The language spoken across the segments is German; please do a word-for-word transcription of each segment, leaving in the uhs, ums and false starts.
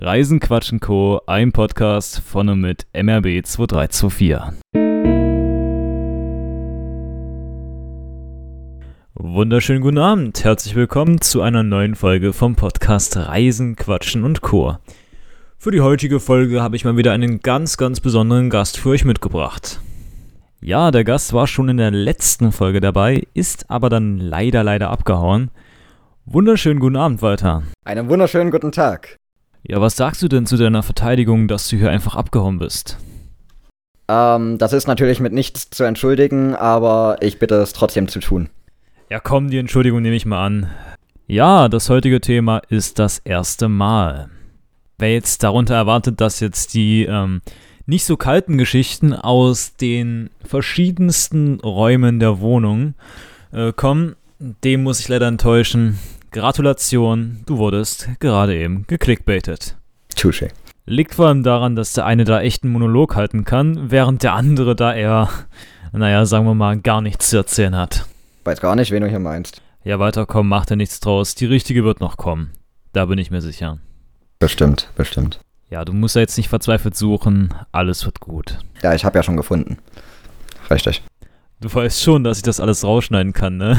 Reisen, Quatschen, Co., ein Podcast von und mit M R B zwei drei zwei vier. Wunderschönen guten Abend, herzlich willkommen zu einer neuen Folge vom Podcast Reisen, Quatschen und Co. Für die heutige Folge habe ich mal wieder einen ganz, ganz besonderen Gast für euch mitgebracht. Ja, der Gast war schon in der letzten Folge dabei, ist aber dann leider, leider abgehauen. Wunderschönen guten Abend, Walter. Einen wunderschönen guten Tag. Ja, was sagst du denn zu deiner Verteidigung, dass du hier einfach abgehauen bist? Ähm, das ist natürlich mit nichts zu entschuldigen, aber ich bitte es trotzdem zu tun. Ja komm, die Entschuldigung nehme ich mal an. Ja, das heutige Thema ist das erste Mal. Wer jetzt darunter erwartet, dass jetzt die ähm, nicht so kalten Geschichten aus den verschiedensten Räumen der Wohnung äh, kommen, dem muss ich leider enttäuschen. Gratulation, du wurdest gerade eben geklickbaitet. Touché. Liegt vor allem daran, dass der eine da echt einen Monolog halten kann, während der andere da eher, naja, sagen wir mal, gar nichts zu erzählen hat. Weiß gar nicht, wen du hier meinst. Ja, weiter, komm, mach dir nichts draus. Die richtige wird noch kommen. Da bin ich mir sicher. Bestimmt, bestimmt. Ja, du musst ja jetzt nicht verzweifelt suchen. Alles wird gut. Ja, ich habe ja schon gefunden. Richtig. Du weißt schon, dass ich das alles rausschneiden kann, ne?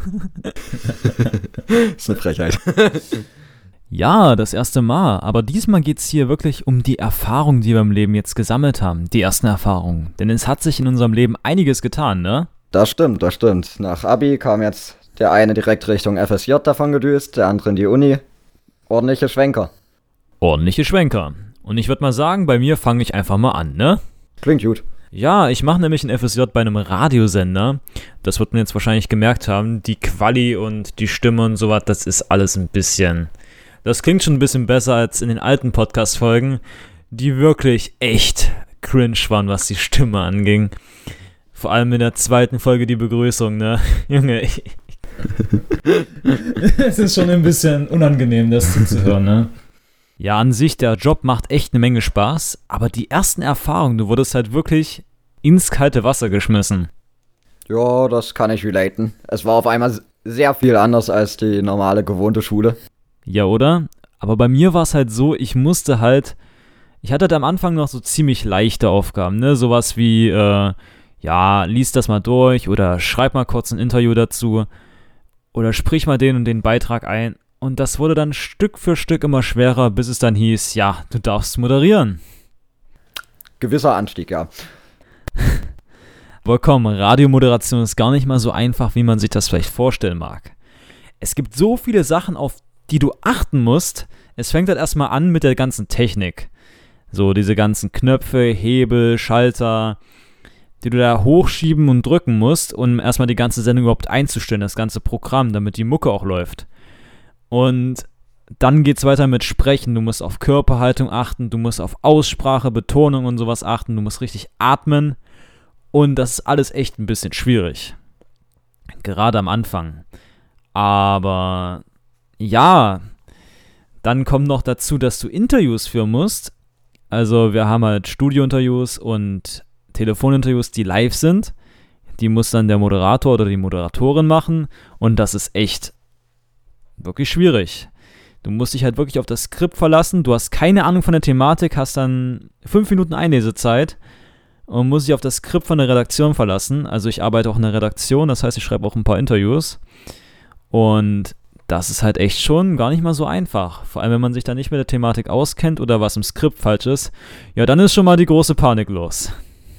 Ist eine Frechheit. Ja, das erste Mal. Aber diesmal geht's hier wirklich um die Erfahrungen, die wir im Leben jetzt gesammelt haben. Die ersten Erfahrungen. Denn es hat sich in unserem Leben einiges getan, ne? Das stimmt, das stimmt. Nach Abi kam jetzt der eine direkt Richtung F S J davon gedüst, der andere in die Uni. Ordentliche Schwenker. Ordentliche Schwenker. Und ich würde mal sagen, bei mir fange ich einfach mal an, ne? Klingt gut. Ja, ich mache nämlich ein F S J bei einem Radiosender. Das wird man jetzt wahrscheinlich gemerkt haben. Die Quali und die Stimme und sowas, das ist alles ein bisschen... Das klingt schon ein bisschen besser als in den alten Podcast-Folgen, die wirklich echt cringe waren, was die Stimme anging. Vor allem in der zweiten Folge die Begrüßung, ne? Junge, ich... Es ist schon ein bisschen unangenehm, das zuzuhören, ne? Ja, an sich, der Job macht echt eine Menge Spaß, aber die ersten Erfahrungen, du wurdest halt wirklich ins kalte Wasser geschmissen. Ja, das kann ich relaten. Es war auf einmal sehr viel anders als die normale, gewohnte Schule. Ja, oder? Aber bei mir war es halt so, ich musste halt, ich hatte halt am Anfang noch so ziemlich leichte Aufgaben, ne? Sowas wie, äh, ja, lies das mal durch oder schreib mal kurz ein Interview dazu oder sprich mal den und den Beitrag ein. Und das wurde dann Stück für Stück immer schwerer, bis es dann hieß, ja, du darfst moderieren. Gewisser Anstieg, ja. Aber komm, Radiomoderation ist gar nicht mal so einfach, wie man sich das vielleicht vorstellen mag. Es gibt so viele Sachen, auf die du achten musst. Es fängt halt erstmal an mit der ganzen Technik. So diese ganzen Knöpfe, Hebel, Schalter, die du da hochschieben und drücken musst, um erstmal die ganze Sendung überhaupt einzustellen, das ganze Programm, damit die Mucke auch läuft. Und dann geht's weiter mit Sprechen. Du musst auf Körperhaltung achten, du musst auf Aussprache, Betonung und sowas achten, du musst richtig atmen. Und das ist alles echt ein bisschen schwierig. Gerade am Anfang. Aber ja, dann kommt noch dazu, dass du Interviews führen musst. Also wir haben halt Studiointerviews und Telefoninterviews, die live sind. Die muss dann der Moderator oder die Moderatorin machen. Und das ist echt wirklich schwierig. Du musst dich halt wirklich auf das Skript verlassen. Du hast keine Ahnung von der Thematik, hast dann fünf Minuten Einlesezeit und musst dich auf das Skript von der Redaktion verlassen. Also ich arbeite auch in der Redaktion, das heißt, ich schreibe auch ein paar Interviews. Und das ist halt echt schon gar nicht mal so einfach. Vor allem, wenn man sich da nicht mit der Thematik auskennt oder was im Skript falsch ist. Ja, dann ist schon mal die große Panik los.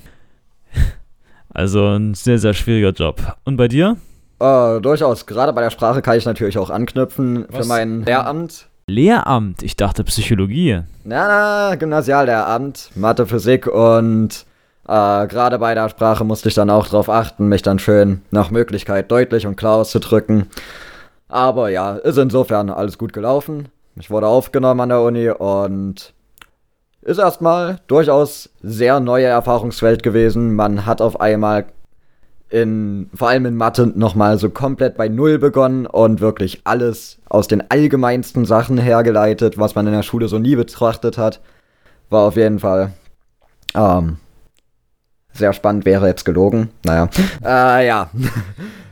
Also ein sehr, sehr schwieriger Job. Und bei dir? Äh, durchaus. Gerade bei der Sprache kann ich natürlich auch anknüpfen. Was? Für mein Lehramt. Lehramt? Ich dachte Psychologie. Na, na, Gymnasiallehramt, Mathe, Physik und äh, gerade bei der Sprache musste ich dann auch drauf achten, mich dann schön nach Möglichkeit deutlich und klar auszudrücken. Aber ja, ist insofern alles gut gelaufen. Ich wurde aufgenommen an der Uni und ist erstmal durchaus sehr neue Erfahrungswelt gewesen. Man hat auf einmal in, vor allem in Mathe nochmal so komplett bei Null begonnen und wirklich alles aus den allgemeinsten Sachen hergeleitet, was man in der Schule so nie betrachtet hat. War auf jeden Fall ähm, sehr spannend, wäre jetzt gelogen. Naja, äh, ja.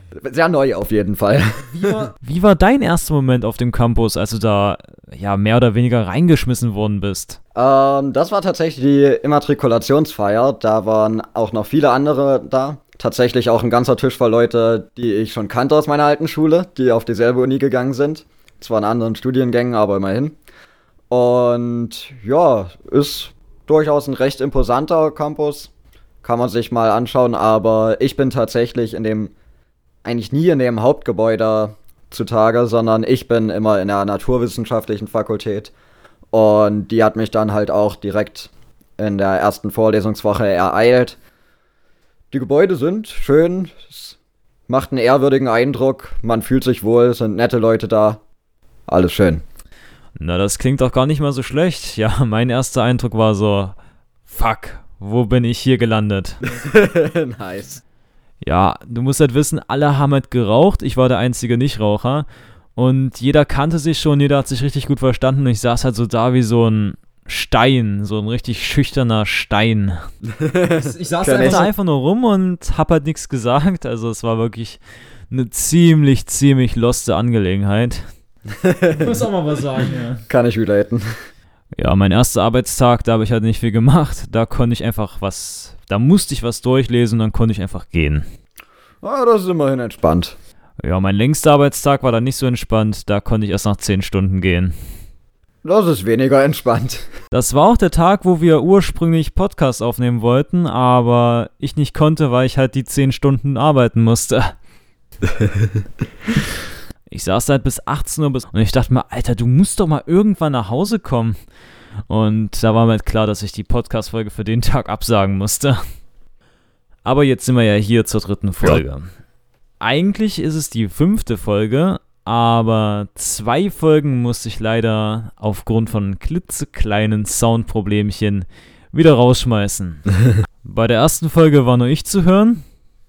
Sehr neu auf jeden Fall. Wie war, wie war dein erster Moment auf dem Campus, als du da ja mehr oder weniger reingeschmissen worden bist? Ähm, das war tatsächlich die Immatrikulationsfeier. Da waren auch noch viele andere da. Tatsächlich auch ein ganzer Tisch voll Leute, die ich schon kannte aus meiner alten Schule, die auf dieselbe Uni gegangen sind. Zwar in anderen Studiengängen, aber immerhin. Und ja, ist durchaus ein recht imposanter Campus. Kann man sich mal anschauen, aber ich bin tatsächlich in dem, eigentlich nie in dem Hauptgebäude zutage, sondern ich bin immer in der naturwissenschaftlichen Fakultät. Und die hat mich dann halt auch direkt in der ersten Vorlesungswoche ereilt. Die Gebäude sind schön, es macht einen ehrwürdigen Eindruck, man fühlt sich wohl, es sind nette Leute da, alles schön. Na, das klingt doch gar nicht mal so schlecht. Ja, mein erster Eindruck war so, fuck, wo bin ich hier gelandet? Nice. Ja, du musst halt wissen, alle haben halt geraucht, ich war der einzige Nichtraucher und jeder kannte sich schon, jeder hat sich richtig gut verstanden und ich saß halt so da wie so ein Stein, so ein richtig schüchterner Stein. Ich, ich saß einfach, einfach nur rum und hab halt nichts gesagt, also es war wirklich eine ziemlich, ziemlich loste Angelegenheit. Ich muss auch mal was sagen, ja. Kann ich relaten. Ja, mein erster Arbeitstag, da habe ich halt nicht viel gemacht, da konnte ich einfach was, da musste ich was durchlesen und dann konnte ich einfach gehen. Ah, das ist immerhin entspannt. Ja, mein längster Arbeitstag war dann nicht so entspannt, da konnte ich erst nach zehn Stunden gehen. Das ist weniger entspannt. Das war auch der Tag, wo wir ursprünglich Podcast aufnehmen wollten, aber ich nicht konnte, weil ich halt die zehn Stunden arbeiten musste. Ich saß halt bis achtzehn Uhr bis und ich dachte mir, Alter, du musst doch mal irgendwann nach Hause kommen. Und da war mir halt klar, dass ich die Podcast-Folge für den Tag absagen musste. Aber jetzt sind wir ja hier zur dritten Folge. Ja. Eigentlich ist es die fünfte Folge, aber zwei Folgen musste ich leider aufgrund von klitzekleinen Soundproblemchen wieder rausschmeißen. Bei der ersten Folge war nur ich zu hören.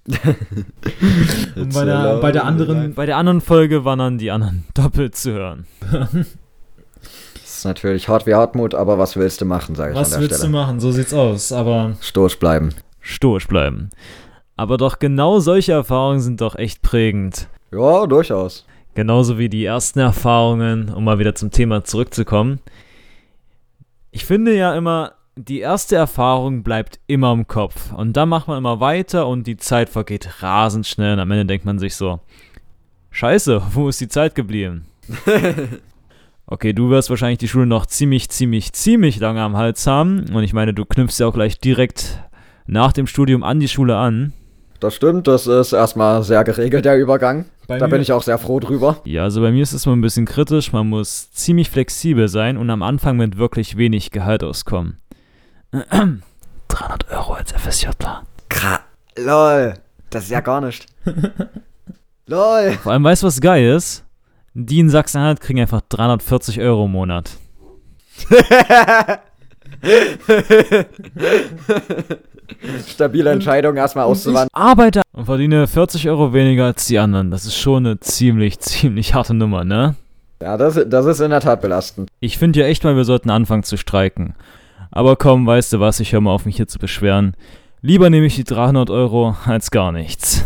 Und bei der, bei der anderen bei der anderen Folge waren dann die anderen doppelt zu hören. Das ist natürlich hart wie Hartmut, aber was willst du machen, sage ich an der Stelle. Was willst du machen, so sieht's aus, aber... Stoisch bleiben. Stoisch bleiben. Aber doch genau solche Erfahrungen sind doch echt prägend. Ja, durchaus. Genauso wie die ersten Erfahrungen, um mal wieder zum Thema zurückzukommen. Ich finde ja immer, die erste Erfahrung bleibt immer im Kopf. Und dann macht man immer weiter und die Zeit vergeht rasend schnell. Und am Ende denkt man sich so, Scheiße, wo ist die Zeit geblieben? Okay, du wirst wahrscheinlich die Schule noch ziemlich, ziemlich, ziemlich lange am Hals haben. Und ich meine, du knüpfst ja auch gleich direkt nach dem Studium an die Schule an. Das stimmt, das ist erstmal sehr geregelt, der Übergang. Bei da bin ich auch sehr froh drüber. Ja, also bei mir ist es mal ein bisschen kritisch. Man muss ziemlich flexibel sein und am Anfang mit wirklich wenig Gehalt auskommen. dreihundert Euro als F S Jler. Kra- Lol, das ist ja gar nicht. Lol. Vor allem, weißt du, was geil ist? Die in Sachsen-Anhalt kriegen einfach dreihundertvierzig Euro im Monat. Stabile Entscheidung, erstmal auszuwandern. Ich arbeite und verdiene vierzig Euro weniger als die anderen. Das ist schon eine ziemlich, ziemlich harte Nummer, ne? Ja, das, das ist in der Tat belastend. Ich finde ja echt mal, wir sollten anfangen zu streiken. Aber komm, weißt du was, ich höre mal auf, mich hier zu beschweren. Lieber nehme ich die dreihundert Euro als gar nichts.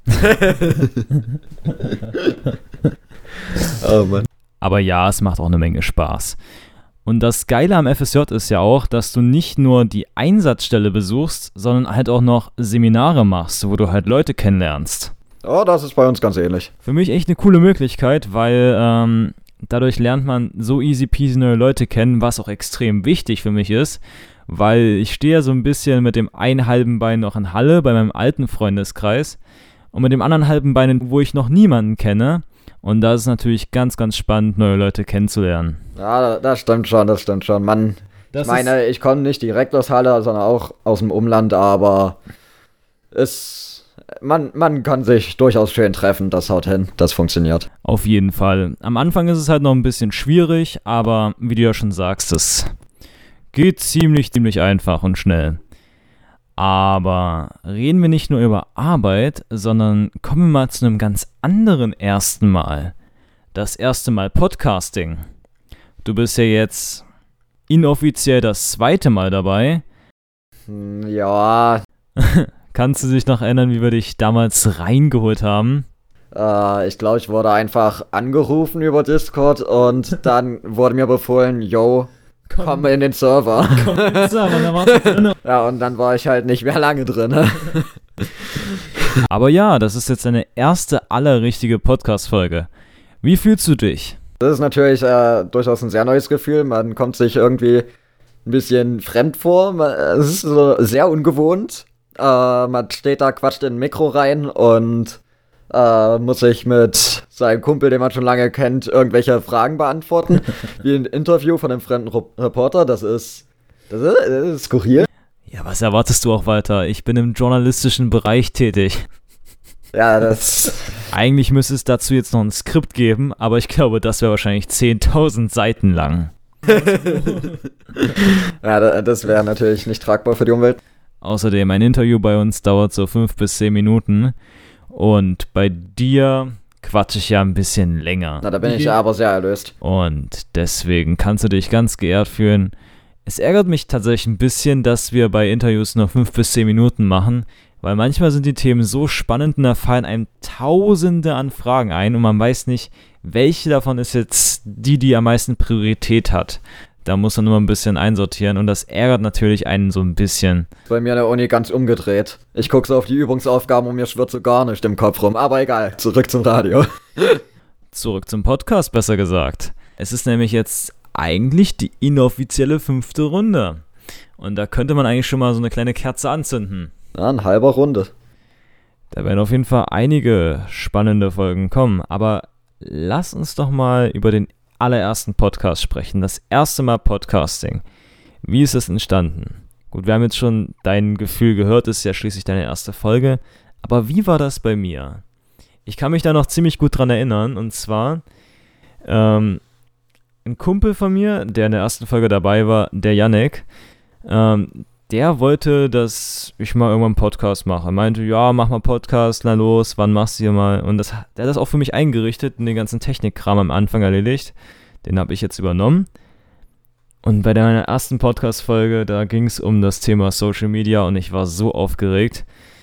Oh Mann. Aber ja, es macht auch eine Menge Spaß. Und das Geile am F S J ist ja auch, dass du nicht nur die Einsatzstelle besuchst, sondern halt auch noch Seminare machst, wo du halt Leute kennenlernst. Oh, das ist bei uns ganz ähnlich. Für mich echt eine coole Möglichkeit, weil ähm, dadurch lernt man so easy peasy neue Leute kennen, was auch extrem wichtig für mich ist, weil ich stehe ja so ein bisschen mit dem einen halben Bein noch in Halle bei meinem alten Freundeskreis und mit dem anderen halben Bein, wo ich noch niemanden kenne. Und da ist es natürlich ganz, ganz spannend, neue Leute kennenzulernen. Ja, das stimmt schon, das stimmt schon. Man, ich meine, ich komme nicht direkt aus Halle, sondern auch aus dem Umland, aber es, man, man kann sich durchaus schön treffen, das haut hin, das funktioniert. Auf jeden Fall. Am Anfang ist es halt noch ein bisschen schwierig, aber wie du ja schon sagst, es geht ziemlich, ziemlich einfach und schnell. Aber reden wir nicht nur über Arbeit, sondern kommen wir mal zu einem ganz anderen ersten Mal. Das erste Mal Podcasting. Du bist ja jetzt inoffiziell das zweite Mal dabei. Ja. Kannst du dich noch erinnern, wie wir dich damals reingeholt haben? Äh, ich glaube, ich wurde einfach angerufen über Discord und dann wurde mir befohlen, yo, komm, komm in den Server. Komm in den Server, da warst du drin. Ja, und dann war ich halt nicht mehr lange drin. Aber ja, das ist jetzt deine erste allerrichtige Podcast-Folge. Wie fühlst du dich? Das ist natürlich äh, durchaus ein sehr neues Gefühl. Man kommt sich irgendwie ein bisschen fremd vor. Man, es ist so sehr ungewohnt. Äh, man steht da, quatscht in ein Mikro rein und äh, muss sich mit seinem Kumpel, den man schon lange kennt, irgendwelche Fragen beantworten. Wie ein Interview von einem fremden Ro- Reporter. Das ist, das ist, das ist skurril. Ja, was erwartest du auch weiter? Ich bin im journalistischen Bereich tätig. Ja, das... Eigentlich müsste es dazu jetzt noch ein Skript geben, aber ich glaube, das wäre wahrscheinlich zehntausend Seiten lang. Ja, das wäre natürlich nicht tragbar für die Umwelt. Außerdem, ein Interview bei uns dauert so fünf bis zehn Minuten und bei dir quatsche ich ja ein bisschen länger. Na, da bin ich ja aber sehr erlöst. Und deswegen kannst du dich ganz geehrt fühlen. Es ärgert mich tatsächlich ein bisschen, dass wir bei Interviews nur fünf bis zehn Minuten machen, weil manchmal sind die Themen so spannend und da fallen einem tausende an Fragen ein und man weiß nicht, welche davon ist jetzt die, die am meisten Priorität hat. Da muss man nur ein bisschen einsortieren und das ärgert natürlich einen so ein bisschen. Bei mir an der Uni ganz umgedreht. Ich gucke so auf die Übungsaufgaben und mir schwirrt so gar nicht im Kopf rum. Aber egal, zurück zum Radio. Zurück zum Podcast, besser gesagt. Es ist nämlich jetzt eigentlich die inoffizielle fünfte Runde. Und da könnte man eigentlich schon mal so eine kleine Kerze anzünden. Ja, eine halbe Runde. Da werden auf jeden Fall einige spannende Folgen kommen. Aber lass uns doch mal über den allerersten Podcast sprechen. Das erste Mal Podcasting. Wie ist es entstanden? Gut, wir haben jetzt schon dein Gefühl gehört, das ist ja schließlich deine erste Folge. Aber wie war das bei mir? Ich kann mich da noch ziemlich gut dran erinnern. Und zwar, ähm, ein Kumpel von mir, der in der ersten Folge dabei war, der Yannick, ähm, der wollte, dass ich mal irgendwann einen Podcast mache. Er meinte, ja, mach mal Podcast, na los, wann machst du hier mal? Und das, der hat das auch für mich eingerichtet und den ganzen Technikkram am Anfang erledigt. Den habe ich jetzt übernommen. Und bei der ersten Podcast-Folge, da ging es um das Thema Social Media und ich war so aufgeregt,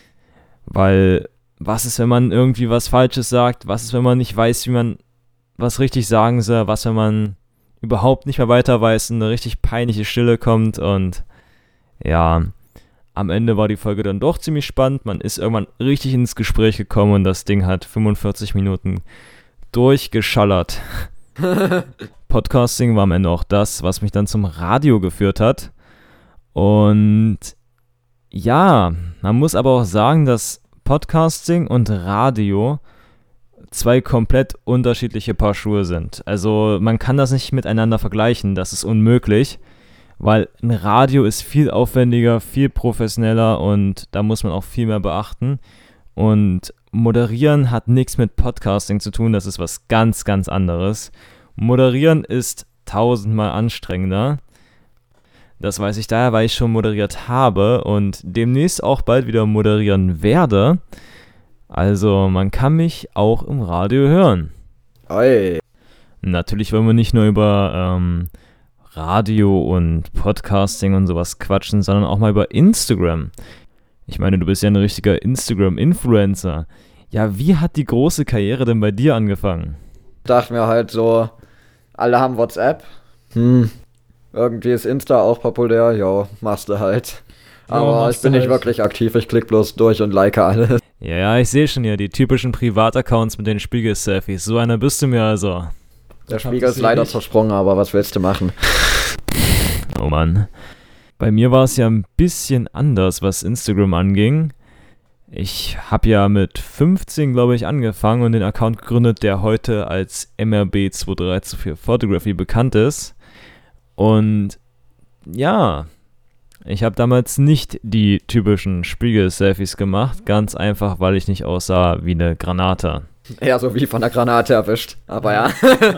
weil was ist, wenn man irgendwie was Falsches sagt? Was ist, wenn man nicht weiß, wie man was richtig sagen soll? Was, wenn man überhaupt nicht mehr weiter weiß und eine richtig peinliche Stille kommt und ja, am Ende war die Folge dann doch ziemlich spannend. Man ist irgendwann richtig ins Gespräch gekommen und das Ding hat fünfundvierzig Minuten durchgeschallert. Podcasting war am Ende auch das, was mich dann zum Radio geführt hat. Und ja, man muss aber auch sagen, dass Podcasting und Radio zwei komplett unterschiedliche Paar Schuhe sind. Also man kann das nicht miteinander vergleichen, das ist unmöglich. Weil ein Radio ist viel aufwendiger, viel professioneller und da muss man auch viel mehr beachten. Und Moderieren hat nichts mit Podcasting zu tun, das ist was ganz, ganz anderes. Moderieren ist tausendmal anstrengender. Das weiß ich daher, weil ich schon moderiert habe und demnächst auch bald wieder moderieren werde. Also man kann mich auch im Radio hören. Oi. Natürlich wollen wir nicht nur über ähm, Radio und Podcasting und sowas quatschen, sondern auch mal über Instagram. Ich meine, du bist ja ein richtiger Instagram-Influencer. Ja, wie hat die große Karriere denn bei dir angefangen? Ich dachte mir halt so, alle haben WhatsApp. Hm, irgendwie ist Insta auch populär. Jo, machst du halt. Ja, Aber ich bin nicht halt. wirklich aktiv, ich klick bloß durch und like alles. Ja, ja, ich sehe schon hier, die typischen Privataccounts mit den Spiegel-Selfies. So einer bist du mir also. Der Hab Spiegel ist ich leider nicht. zersprungen, aber was willst du machen? Oh Mann. Bei mir war es ja ein bisschen anders, was Instagram anging. Ich habe ja mit fünfzehn, glaube ich, angefangen und den Account gegründet, der heute als M R B zwei drei zwei vier Photography bekannt ist. Und ja, ich habe damals nicht die typischen Spiegel-Selfies gemacht, ganz einfach, weil ich nicht aussah wie eine Granate. Eher so wie von der Granate erwischt. Aber ja.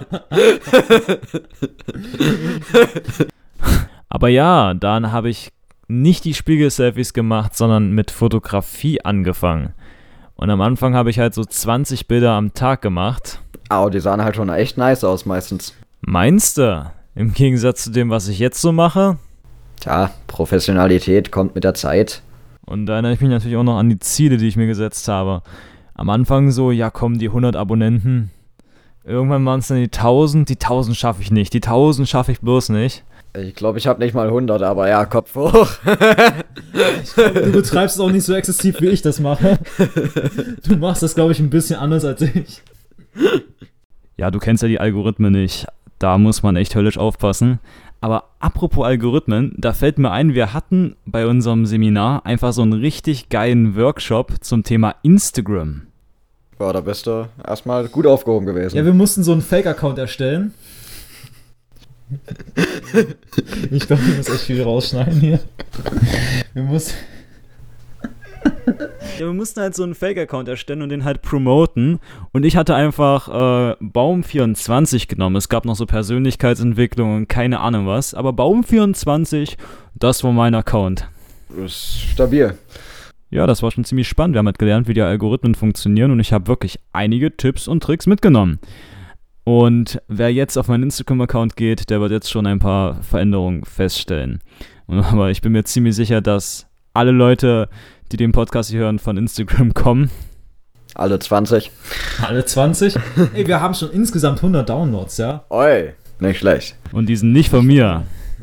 Aber ja, dann habe ich nicht die Spiegel-Selfies gemacht, sondern mit Fotografie angefangen. Und am Anfang habe ich halt so zwanzig Bilder am Tag gemacht. Au, die sahen halt schon echt nice aus meistens. Meinst du? Im Gegensatz zu dem, was ich jetzt so mache? Tja, Professionalität kommt mit der Zeit. Und da erinnere ich mich natürlich auch noch an die Ziele, die ich mir gesetzt habe. Am Anfang so, ja komm, die hundert Abonnenten. Irgendwann waren es dann die tausend. Die tausend schaffe ich nicht. Die tausend schaffe ich bloß nicht. Ich glaube, ich habe nicht mal hundert, aber ja, Kopf hoch. Ich glaub, du betreibst es auch nicht so exzessiv, wie ich das mache. Du machst das, glaube ich, ein bisschen anders als ich. Ja, du kennst ja die Algorithmen nicht. Da muss man echt höllisch aufpassen. Aber apropos Algorithmen, da fällt mir ein, wir hatten bei unserem Seminar einfach so einen richtig geilen Workshop zum Thema Instagram. Ja, da bist du erstmal gut aufgehoben gewesen. Ja, wir mussten so einen Fake-Account erstellen. Ich glaube, ich muss echt viel rausschneiden hier. Wir mussten... Ja, wir mussten halt so einen Fake-Account erstellen und den halt promoten. Und ich hatte einfach äh, Baum vierundzwanzig genommen. Es gab noch so Persönlichkeitsentwicklung und keine Ahnung was. Aber Baum vierundzwanzig, das war mein Account. Ist stabil. Ja, das war schon ziemlich spannend. Wir haben halt gelernt, wie die Algorithmen funktionieren. Und ich habe wirklich einige Tipps und Tricks mitgenommen. Und wer jetzt auf meinen Instagram-Account geht, der wird jetzt schon ein paar Veränderungen feststellen. Aber ich bin mir ziemlich sicher, dass alle Leute, die den Podcast hier hören, von Instagram kommen. Alle zwanzig. Alle zwanzig? Ey, wir haben schon insgesamt hundert Downloads, ja? Oi, nicht schlecht. Und die sind nicht von mir.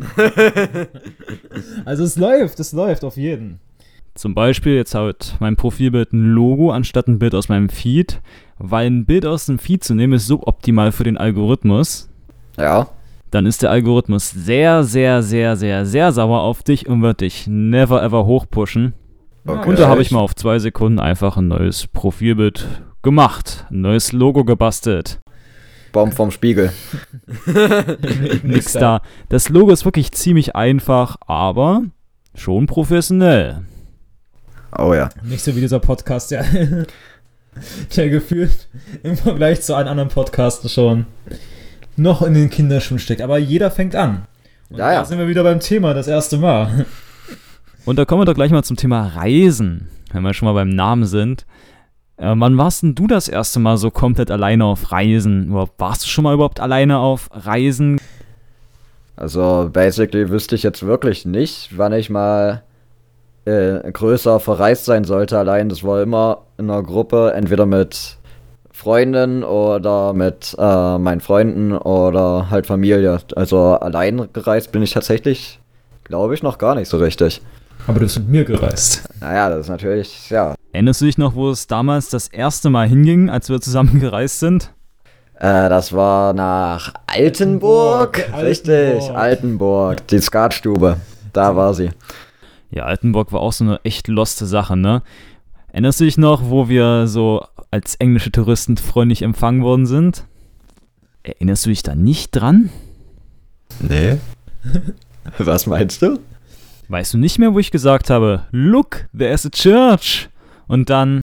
Also es läuft, es läuft auf jeden. Zum Beispiel, jetzt hat mein Profilbild ein Logo anstatt ein Bild aus meinem Feed, weil ein Bild aus dem Feed zu nehmen ist suboptimal für den Algorithmus. Ja. Dann ist der Algorithmus sehr, sehr, sehr, sehr, sehr sauer auf dich und wird dich never ever hochpushen. Okay. Und da habe ich mal auf zwei Sekunden einfach ein neues Profilbild gemacht, ein neues Logo gebastelt. Baum vom Spiegel. Nix da. Das Logo ist wirklich ziemlich einfach, aber schon professionell. Oh ja. Nicht so wie dieser Podcast, ja. Der gefühlt im Vergleich zu allen anderen Podcasten schon noch in den Kinderschuhen steckt. Aber jeder fängt an. Und Ja, ja. da sind wir wieder beim Thema, das erste Mal. Und da kommen wir doch gleich mal zum Thema Reisen, wenn wir schon mal beim Namen sind. Äh, wann warst denn du das erste Mal so komplett alleine auf Reisen? Überhaupt, warst du schon mal überhaupt alleine auf Reisen? Also, basically wüsste ich jetzt wirklich nicht, wann ich mal äh, größer verreist sein sollte allein. Das war immer in einer Gruppe, entweder mit Freunden oder mit äh, meinen Freunden oder halt Familie. Also allein gereist bin ich tatsächlich, glaube ich, noch gar nicht so richtig. Aber du bist mit mir gereist. Naja, das ist natürlich, ja. Erinnerst du dich noch, wo es damals das erste Mal hinging, als wir zusammen gereist sind? Äh, das war nach Altenburg. Altenburg, Richtig, Altenburg. Altenburg. Die Skatstube. Da war sie. Ja, Altenburg war auch so eine echt loste Sache, ne? Erinnerst du dich noch, wo wir so als englische Touristen freundlich empfangen worden sind? Erinnerst du dich da nicht dran? Nee. Was meinst du? Weißt du nicht mehr, wo ich gesagt habe, look, there's a church. Und dann,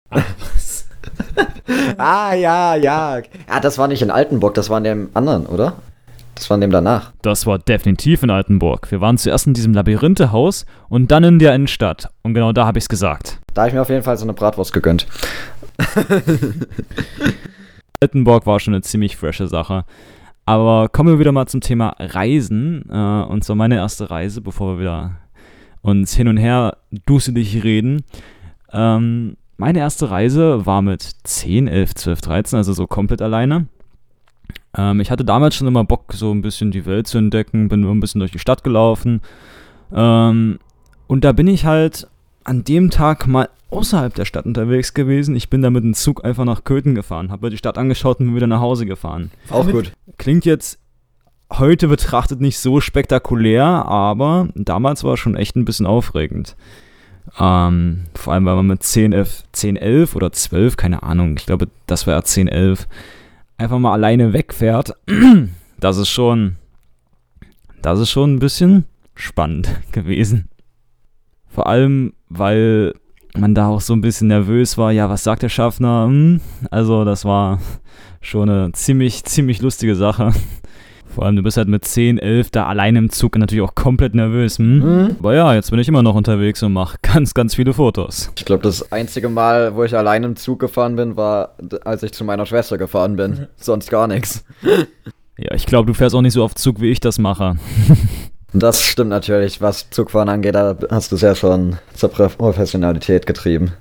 Ah, ja, ja. Ja, das war nicht in Altenburg, das war in dem anderen, oder? Das war in dem danach. das war definitiv in Altenburg. Wir waren zuerst in diesem Labyrinthe-Haus und dann in der Innenstadt. Und genau da habe ich es gesagt. Da habe ich mir auf jeden Fall so eine Bratwurst gegönnt. Altenburg war schon eine ziemlich frische Sache. Aber kommen wir wieder mal zum Thema Reisen. Äh, und zwar meine erste Reise, bevor wir wieder uns hin und her duselig reden. Ähm, meine erste Reise war mit zehn, elf, zwölf, dreizehn, also so komplett alleine. Ähm, ich hatte damals schon immer Bock, so ein bisschen die Welt zu entdecken, bin nur ein bisschen durch die Stadt gelaufen. Ähm, und da bin ich halt an dem Tag mal außerhalb der Stadt unterwegs gewesen. Ich bin da mit dem Zug einfach nach Köthen gefahren, habe mir die Stadt angeschaut und bin wieder nach Hause gefahren. Auch gut. Klingt jetzt heute betrachtet nicht so spektakulär, aber damals war es schon echt ein bisschen aufregend. Ähm, vor allem, weil man mit zehn, elf oder zwölf, keine Ahnung, ich glaube, das war ja zehn, elf, einfach mal alleine wegfährt. Das ist schon, das ist schon ein bisschen spannend gewesen. Vor allem, weil man da auch so ein bisschen nervös war. Ja, was sagt der Schaffner? Hm, also das war schon eine ziemlich, ziemlich lustige Sache. Vor allem, du bist halt mit zehn, elf da alleine im Zug natürlich auch komplett nervös. Hm? Mhm. Aber ja, jetzt bin ich immer noch unterwegs und mache ganz, ganz viele Fotos. Ich glaube, das einzige Mal, wo ich allein im Zug gefahren bin, war, als ich zu meiner Schwester gefahren bin. Sonst gar nichts. Ja, ich glaube, du fährst auch nicht so oft Zug, wie ich das mache. Das stimmt natürlich. Was Zugfahren angeht, da hast du es ja schon zur Professionalität getrieben.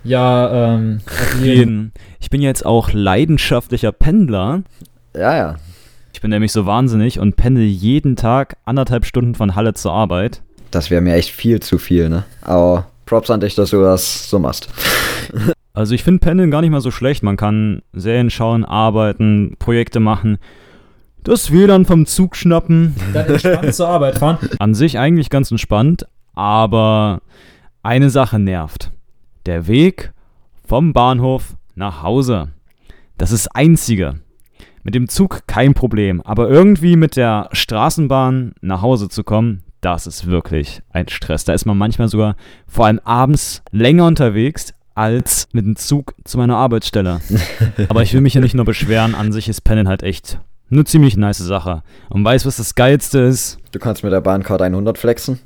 Ja, ähm, auf jeden. jeden. Ich bin jetzt auch leidenschaftlicher Pendler. Ja, ja. Ich bin nämlich so wahnsinnig und pendel jeden Tag anderthalb Stunden von Halle zur Arbeit. Das wäre mir echt viel zu viel, ne? Aber Props an dich, dass du das so machst. Also ich finde Pendeln gar nicht mal so schlecht. Man kann Serien schauen, arbeiten, Projekte machen, das W L A N vom Zug schnappen. Dann entspannt zur Arbeit fahren. An sich eigentlich ganz entspannt, aber eine Sache nervt. Der Weg vom Bahnhof nach Hause. Das ist das Einzige. Mit dem Zug kein Problem, aber irgendwie mit der Straßenbahn nach Hause zu kommen, das ist wirklich ein Stress. Da ist man manchmal sogar vor allem abends länger unterwegs als mit dem Zug zu meiner Arbeitsstelle. Aber ich will mich ja nicht nur beschweren, an sich ist Pendeln halt echt eine ziemlich nice Sache. Und weißt du, was das Geilste ist? Du kannst mit der Bahncard hundert flexen.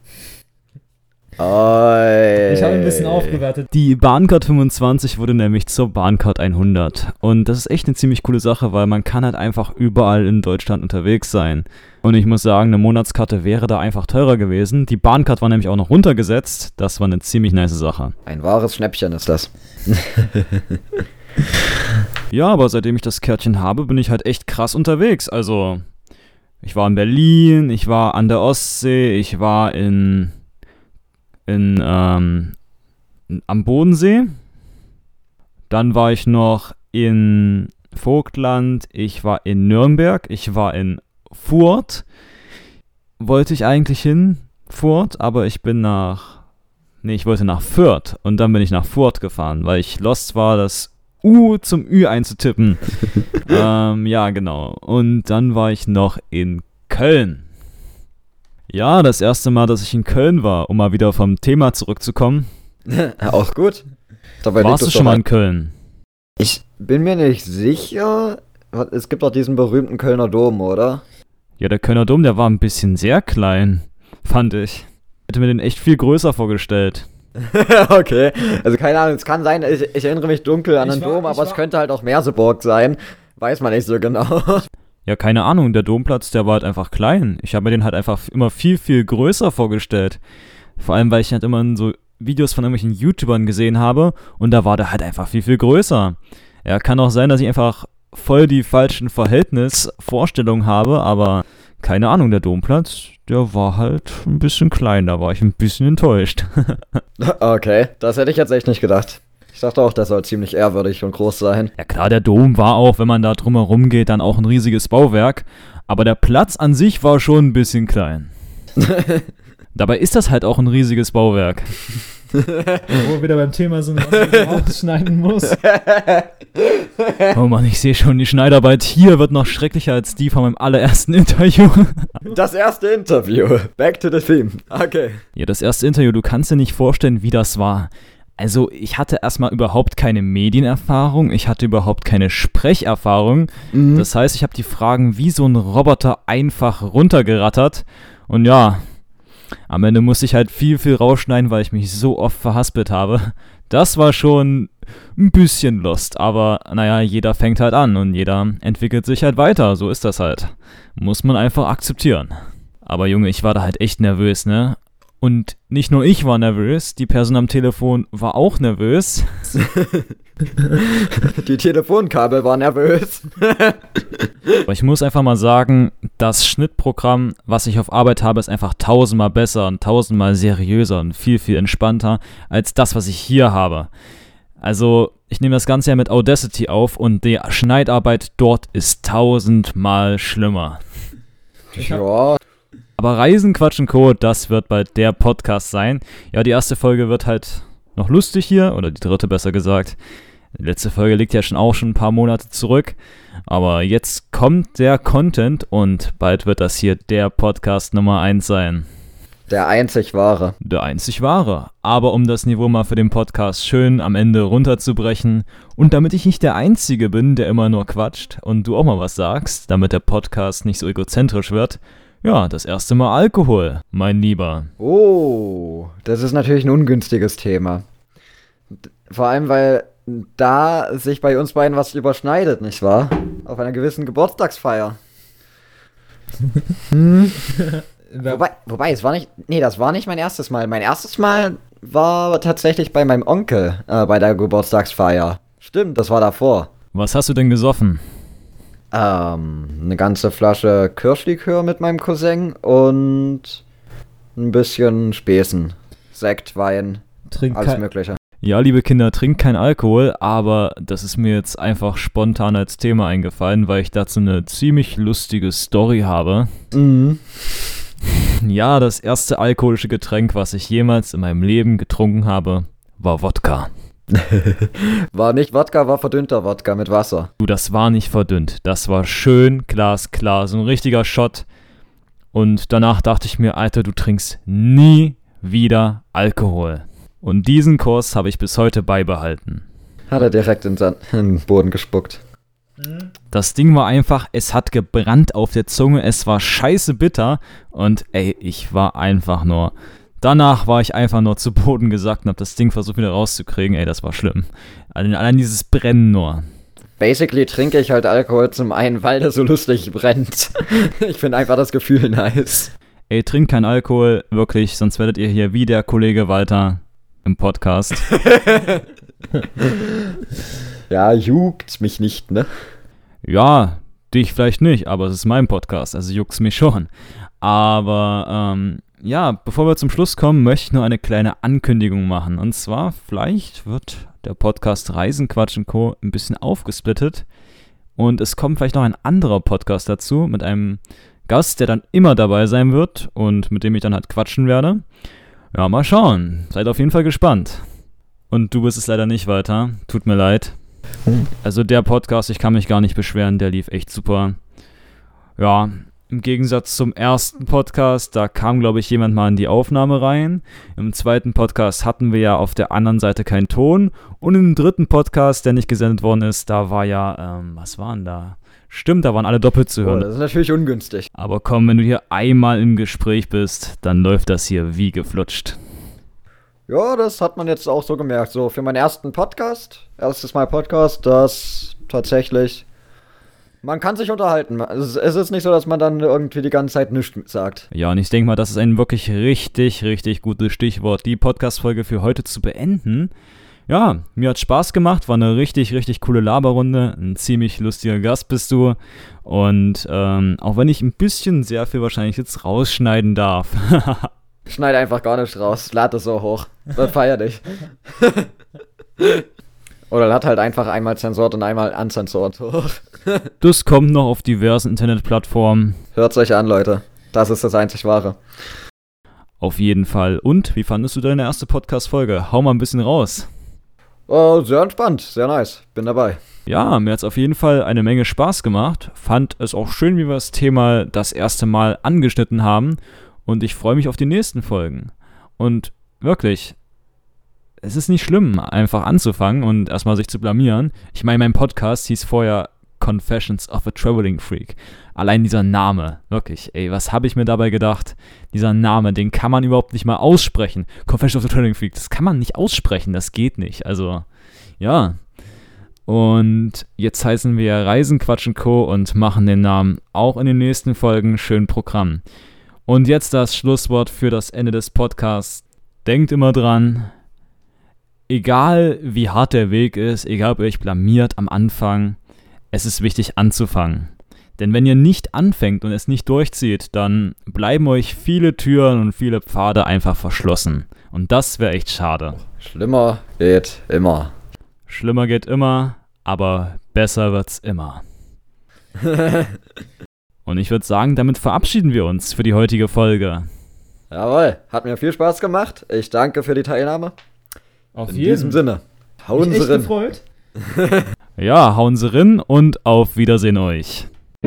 Oi. Ich habe ein bisschen aufgewertet. Die Bahncard fünfundzwanzig wurde nämlich zur Bahncard hundert. Und das ist echt eine ziemlich coole Sache, weil man kann halt einfach überall in Deutschland unterwegs sein. Und ich muss sagen, eine Monatskarte wäre da einfach teurer gewesen. Die Bahncard war nämlich auch noch runtergesetzt. Das war eine ziemlich nice Sache. Ein wahres Schnäppchen ist das. Ja, aber seitdem ich das Kärtchen habe, bin ich halt echt krass unterwegs. Also, ich war in Berlin, ich war an der Ostsee, ich war in... In, ähm, am Bodensee. Dann war ich noch in Vogtland, ich war in Nürnberg, ich war in Furt. Wollte ich eigentlich hin, Furt, aber ich bin nach, nee, ich wollte nach Fürth und dann bin ich nach Furt gefahren, weil ich lost war, das U zum Ü einzutippen. ähm, ja, genau. Und dann war ich noch in Köln. Ja, das erste Mal, dass ich in Köln war, um mal wieder vom Thema zurückzukommen. Auch gut. Dabei Warst du schon mal in Köln? Ich bin mir nicht sicher. Es gibt doch diesen berühmten Kölner Dom, oder? Ja, der Kölner Dom, der war ein bisschen sehr klein, fand ich. Hätte mir den echt viel größer vorgestellt. Okay, also keine Ahnung, es kann sein, ich, ich erinnere mich dunkel an Ich den war- Dom, ich aber es war- könnte halt auch Merseburg sein. Weiß man nicht so genau. Ja, keine Ahnung, der Domplatz, der war halt einfach klein. Ich habe mir den halt einfach immer viel, viel größer vorgestellt. Vor allem, weil ich halt immer in so Videos von irgendwelchen YouTubern gesehen habe und da war der halt einfach viel, viel größer. Ja, kann auch sein, dass ich einfach voll die falschen Verhältnisvorstellungen habe, aber keine Ahnung, der Domplatz, der war halt ein bisschen klein, da war ich ein bisschen enttäuscht. Okay, das hätte ich jetzt echt nicht gedacht. Ich dachte auch, der soll ziemlich ehrwürdig und groß sein. Ja klar, der Dom war auch, wenn man da drumherum geht, dann auch ein riesiges Bauwerk, aber der Platz an sich war schon ein bisschen klein. Dabei ist das halt auch ein riesiges Bauwerk. Wo wir wieder beim Thema sind, was man rausschneiden muss. Oh Mann, ich sehe schon, die Schneidarbeit hier wird noch schrecklicher als die von meinem allerersten Interview. Das erste Interview. Back to the theme. Okay. Ja, das erste Interview, du kannst dir nicht vorstellen, wie das war. Also, ich hatte erstmal überhaupt keine Medienerfahrung, ich hatte überhaupt keine Sprecherfahrung. Mhm. Das heißt, ich habe die Fragen wie so ein Roboter einfach runtergerattert. Und ja, am Ende musste ich halt viel, viel rausschneiden, weil ich mich so oft verhaspelt habe. Das war schon ein bisschen lost, aber naja, jeder fängt halt an und jeder entwickelt sich halt weiter, so ist das halt. Muss man einfach akzeptieren. Aber Junge, ich war da halt echt nervös, ne? Und nicht nur ich war nervös, die Person am Telefon war auch nervös. Die Telefonkabel war nervös. Aber ich muss einfach mal sagen, das Schnittprogramm, was ich auf Arbeit habe, ist einfach tausendmal besser und tausendmal seriöser und viel, viel entspannter als das, was ich hier habe. Also, ich nehme das Ganze ja mit Audacity auf und die Schneidarbeit dort ist tausendmal schlimmer. Ich hab- Ja. Aber Reisen, Quatschen, Co., das wird bald der Podcast sein. Ja, die erste Folge wird halt noch lustig hier, oder die dritte besser gesagt. Die letzte Folge liegt ja schon auch schon ein paar Monate zurück. Aber jetzt kommt der Content und bald wird das hier der Podcast Nummer eins sein. Der einzig wahre. Der einzig wahre. Aber um das Niveau mal für den Podcast schön am Ende runterzubrechen und damit ich nicht der Einzige bin, der immer nur quatscht und du auch mal was sagst, damit der Podcast nicht so egozentrisch wird, ja, das erste Mal Alkohol, mein Lieber. Oh, das ist natürlich ein ungünstiges Thema. D- Vor allem, weil da sich bei uns beiden was überschneidet, nicht wahr? Auf einer gewissen Geburtstagsfeier. Hm. Wobei, wobei, es war nicht. Nee, das war nicht mein erstes Mal. Mein erstes Mal war tatsächlich bei meinem Onkel äh, bei der Geburtstagsfeier. Stimmt, das war davor. Was hast du denn gesoffen? Ähm, eine ganze Flasche Kirschlikör mit meinem Cousin und ein bisschen Späßen. Sekt, Wein, Trink alles kein- mögliche. Ja, liebe Kinder, trinkt kein Alkohol, aber das ist mir jetzt einfach spontan als Thema eingefallen, weil ich dazu eine ziemlich lustige Story habe. Mhm. Ja, das erste alkoholische Getränk, was ich jemals in meinem Leben getrunken habe, war Wodka. War nicht Wodka, war verdünnter Wodka mit Wasser. Du, das war nicht verdünnt. Das war schön glasklar, so ein richtiger Shot. Und danach dachte ich mir, Alter, du trinkst nie wieder Alkohol. Und diesen Kurs habe ich bis heute beibehalten. Hat er direkt in den in den Boden gespuckt. Das Ding war einfach, es hat gebrannt auf der Zunge, es war scheiße bitter und ey, ich war einfach nur... Danach war ich einfach nur zu Boden gesackt und hab das Ding versucht wieder rauszukriegen. Ey, das war schlimm. Allein, allein dieses Brennen nur. Basically trinke ich halt Alkohol zum einen, weil der so lustig brennt. Ich finde einfach das Gefühl nice. Ey, trinkt kein Alkohol, wirklich, sonst werdet ihr hier wie der Kollege Walter im Podcast. Ja, juckt's mich nicht, ne? Ja, dich vielleicht nicht, aber es ist mein Podcast, also juckt's mich schon. Aber, ähm, ja, bevor wir zum Schluss kommen, möchte ich nur eine kleine Ankündigung machen. Und zwar, vielleicht wird der Podcast Reisen, Quatsch und Co. ein bisschen aufgesplittet. Und es kommt vielleicht noch ein anderer Podcast dazu mit einem Gast, der dann immer dabei sein wird und mit dem ich dann halt quatschen werde. Ja, mal schauen. Seid auf jeden Fall gespannt. Und du bist es leider nicht weiter. Tut mir leid. Also der Podcast, ich kann mich gar nicht beschweren, der lief echt super. Ja, im Gegensatz zum ersten Podcast, da kam, glaube ich, jemand mal in die Aufnahme rein. Im zweiten Podcast hatten wir ja auf der anderen Seite keinen Ton. Und im dritten Podcast, der nicht gesendet worden ist, da war ja, ähm, was war denn da? Stimmt, da waren alle doppelt zu Oh, hören. das ist natürlich ungünstig. Aber komm, wenn du hier einmal im Gespräch bist, dann läuft das hier wie geflutscht. Ja, das hat man jetzt auch so gemerkt. So, für meinen ersten Podcast, erstes Mal Podcast, das tatsächlich... Man kann sich unterhalten. Es es ist nicht so, dass man dann irgendwie die ganze Zeit nichts sagt. Ja, und ich denke mal, das ist ein wirklich richtig, richtig gutes Stichwort, die Podcast-Folge für heute zu beenden. Ja, mir hat Spaß gemacht, war eine richtig, richtig coole Laberrunde, ein ziemlich lustiger Gast bist du und ähm, auch wenn ich ein bisschen sehr viel wahrscheinlich jetzt rausschneiden darf. Schneid einfach gar nicht raus, lad es so hoch. Das feier dich. Oder lad halt einfach einmal zensort und einmal unzensort hoch. Das kommt noch auf diversen Internetplattformen. Hört's euch an, Leute. Das ist das einzig Wahre. Auf jeden Fall. Und, wie fandest du deine erste Podcast-Folge? Hau mal ein bisschen raus. Oh, sehr entspannt, sehr nice. Bin dabei. Ja, mir hat es auf jeden Fall eine Menge Spaß gemacht. Fand es auch schön, wie wir das Thema das erste Mal angeschnitten haben. Und ich freue mich auf die nächsten Folgen. Und wirklich, es ist nicht schlimm, einfach anzufangen und erstmal sich zu blamieren. Ich meine, mein Podcast hieß vorher Confessions of a Traveling Freak. Allein dieser Name, wirklich, ey, was habe ich mir dabei gedacht? Dieser Name, den kann man überhaupt nicht mal aussprechen. Confessions of a Traveling Freak, das kann man nicht aussprechen, das geht nicht. Also, ja. Und jetzt heißen wir Reisen, Quatsch und Co. und machen den Namen auch in den nächsten Folgen schön Programm. Und jetzt das Schlusswort für das Ende des Podcasts. Denkt immer dran, egal wie hart der Weg ist, egal ob ihr euch blamiert am Anfang, es ist wichtig anzufangen. Denn wenn ihr nicht anfängt und es nicht durchzieht, dann bleiben euch viele Türen und viele Pfade einfach verschlossen. Und das wäre echt schade. Schlimmer geht immer. Schlimmer geht immer, aber besser wird's immer. Und ich würde sagen, damit verabschieden wir uns für die heutige Folge. Jawohl, hat mir viel Spaß gemacht. Ich danke für die Teilnahme. Auf In jeden diesem Sinne, hauen Mich Sie echt rein. gefreut. Ja, hauen Sie rein und auf Wiedersehen euch.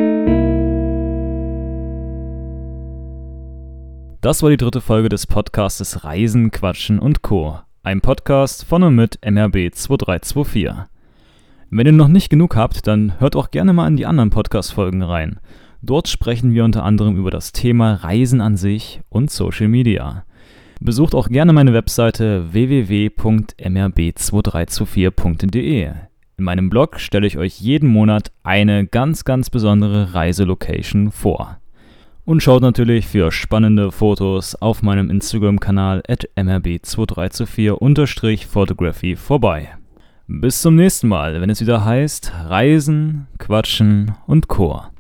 Das war die dritte Folge des Podcastes Reisen, Quatschen und Co. Ein Podcast von und mit M R B zwei drei zwei vier. Wenn ihr noch nicht genug habt, dann hört auch gerne mal in die anderen Podcast-Folgen rein. Dort sprechen wir unter anderem über das Thema Reisen an sich und Social Media. Besucht auch gerne meine Webseite w w w punkt m r b zwei drei zwei vier punkt d e. In meinem Blog stelle ich euch jeden Monat eine ganz, ganz besondere Reiselocation vor. Und schaut natürlich für spannende Fotos auf meinem Instagram-Kanal at m r b zwei drei zwei vier Photography vorbei. Bis zum nächsten Mal, wenn es wieder heißt Reisen, Quatschen und Chor.